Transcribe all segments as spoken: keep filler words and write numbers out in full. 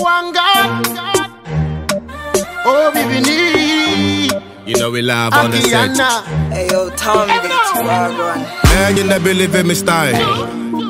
one God. Oh, baby, need. You know we live on the set. Hey yo, Tom Beats, Wagon. Man, you never believe in me style.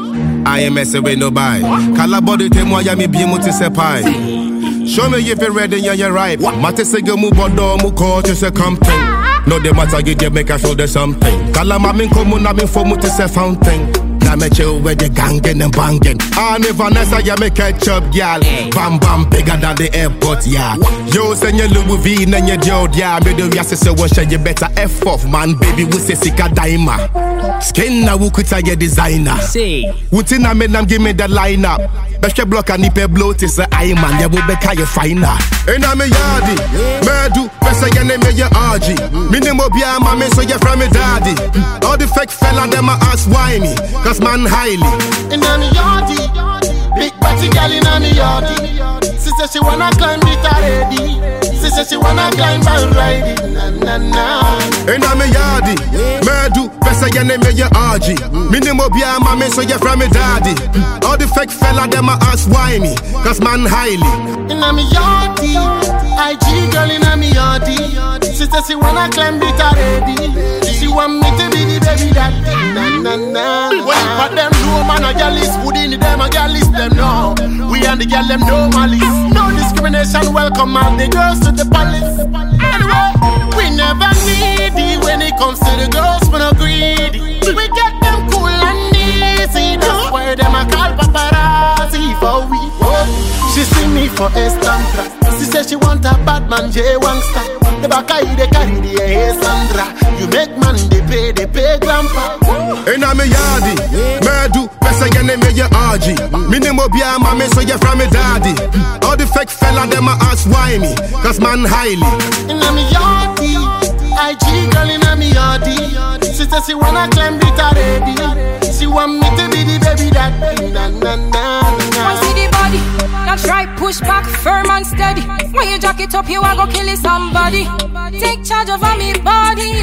I ain't messing with nobody. Kala body te mo ya mi bi mo te se pie. Show me if you're ready and you're right. Mate se ge mu bodo mu ko te se something. No the matter you get make I show there's something. Kala ma min ko mu na min fo mu te se fountain. Na me chill with the gangin' and bangin'. And if Vanessa ya me ketchup, y'all. Bam bam bigger than the airport, yeah. Yo, send your Louis V and your Jod, yeah. Me do ya say what you better F off, man. Baby, we say sika daima. Skin na wukuta your designer. Say, Wutina me nam give me the lineup. Best block and nipe blow to say I man. Ya will be kaya finer. Ena me yardi, me do. Best ya name me your R G. Minimo biya mame so ya from me daddy. All the fake fella them a ask why me. Cause man highly. In a me yardie, big body girl in a me yardie. She said she wanna climb it already. She said she wanna climb and ride it. Na na na. In a me yardie, me do. Best ya name me your R G. Minimo biya mame so ya from me daddy. All the fake fella them a ask why me. Cause man highly. In a me yardie, I G girl in a me yardie. She said she wanna climb it already. She want me to be the baby daddy. Na na na. But them no man a gal is food in them a gal is them no. We and the gal them no malice. No discrimination, welcome all the girls to the palace. Anyway, we never needy when it comes to the girls, we no greedy. We get them cool and easy. That's why them a call paparazzi for we. She see me for Estantra. She say she want a bad man, J one star. The back I they carry the hey Sandra. You make man they pay, they pay grandpa. In a me yardie, me do. Best ya name me your R G. Minimo biya mame so ya from me daddy. All the fake fella them a ask why me. Cause man highly. In a me yardie, I G girl in a me yardie. She said she wanna climb it already. She want me to be the baby daddy. Na na na na. I see the body, not try push back, firm and steady. When you jack it up, you a go kill somebody. Take charge of me body,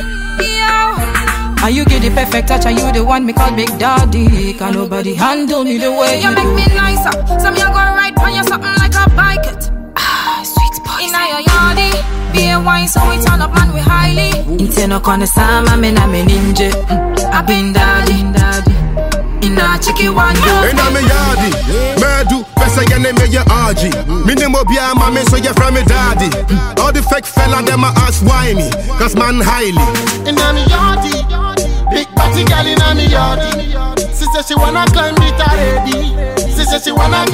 yeah. And you get the perfect touch, and you the one me call Big Daddy. Can nobody handle me the way you, you make do. Me nicer, so me a go ride on you something like a bike it. Ah, sweet boy. Inna your yardie, be a wine so we turn up man we highly. Inteno kone sama me na me ninja. Mm, I been daddy, daddy. Inna chicky one do. Inna me yardie, me do. Best ya name me your R G. Minimo biya mame so ya from me daddy. All the fake fella them a ask why me. Cause man highly. Inna me yardie, big body girl inna me yardie. She said she wanna climb it already. She said she wanna